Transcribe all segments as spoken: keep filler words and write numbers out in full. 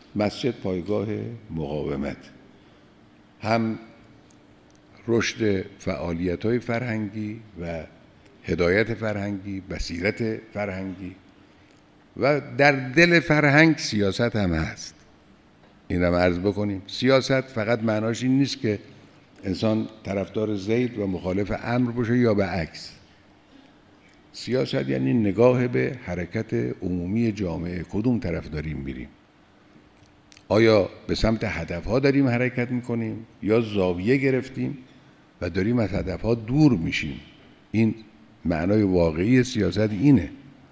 مسجد پایگاه مقاومت، هم رشد فعالیت‌های فرهنگی و هدایت فرهنگی، بصیرت فرهنگی و در دل فرهنگ سیاست هم هست. این رو عرض بکنیم. سیاست فقط معناش این نیست که انسان طرفدار زید و مخالف عمرو باشه یا به عکس. سیاست یعنی نگاه به حرکت عمومی جامعه، کدوم طرف داریم میریم. آیا به سمت هدفها داریم حرکت میکنیم یا زاویه گرفتیم و داریم از هدفها دور میشیم. این معنای واقعی سیاست اینه.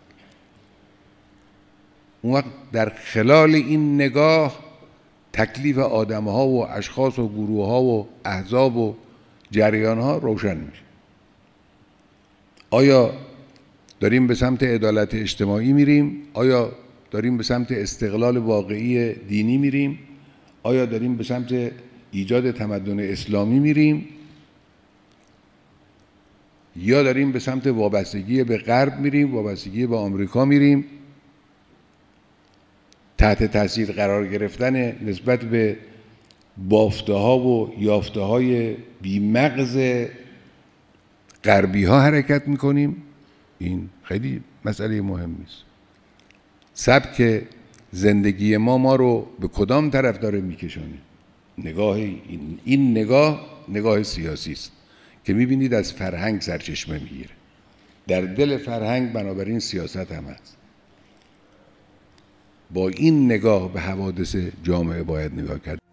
اون وقت در خلال این نگاه تکلیف آدمها و اشخاص و گروهها و احزاب و جریانها روشن میشه. آیا داریم به سمت عدالت اجتماعی میریم؟ آیا داریم به سمت استقلال واقعی دینی میریم؟ آیا داریم به سمت ایجاد تمدن اسلامی میریم؟ یا داریم به سمت وابستگی به غرب میریم، وابستگی به آمریکا میریم، تحت تاثیر قرار گرفتن نسبت به بافته ها و یافته های بیمغز غربی ها حرکت میکنیم؟ این خیلی مسئله مهمی است. سبک زندگی ما ما رو به کدام طرف داره میکشونه؟ نگاه این, این نگاه نگاه سیاسی است که میبینید از فرهنگ سرچشمه میگیره. در دل فرهنگ بنابراین سیاست هم هست. با این نگاه به حوادث جامعه باید نگاه کرد.